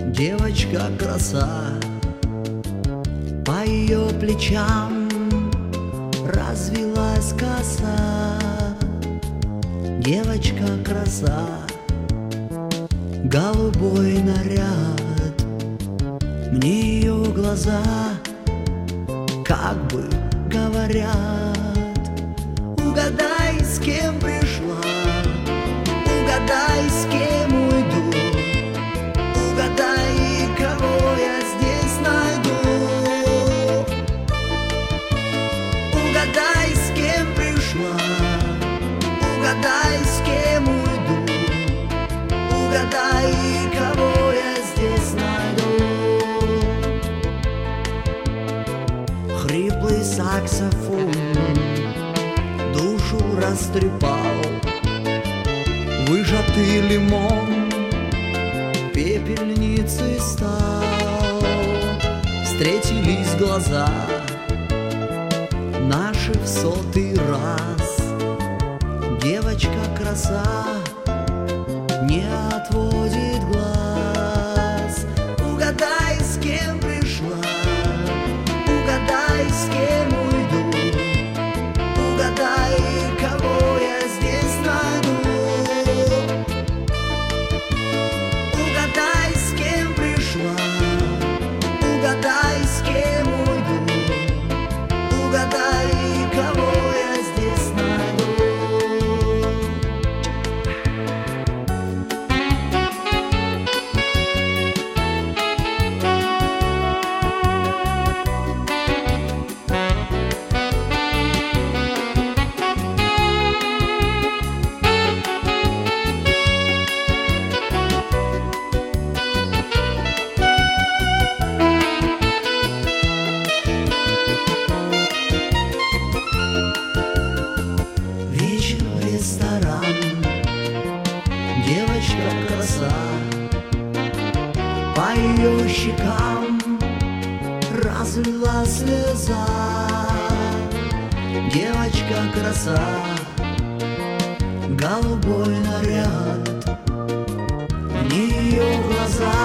Девочка краса, по ее плечам развилась коса. Девочка краса, голубой наряд, мне ее глаза как бы говорят: угадай, с кем пришла, угадай, с кем уйду, угадай, кого я здесь найду. Угадай, с кем пришла, угадай, с кем уйду, угадай, кого я здесь найду. Хриплый саксофон душу растрепал, выжатый лимон пепельницей стал. Встретились глаза наши в 100-й раз. Девочка краса не отводит глаз. Угадай, с кем пришла, угадай, с кем уйду, угадай, кого я здесь найду. Угадай, с кем пришла, угадай, с кем уйду, угадай, кого я здесь найду. Ресторан, девочка краса, по ее щекам разлила слеза. Девочка краса, голубой наряд, мне ее глаза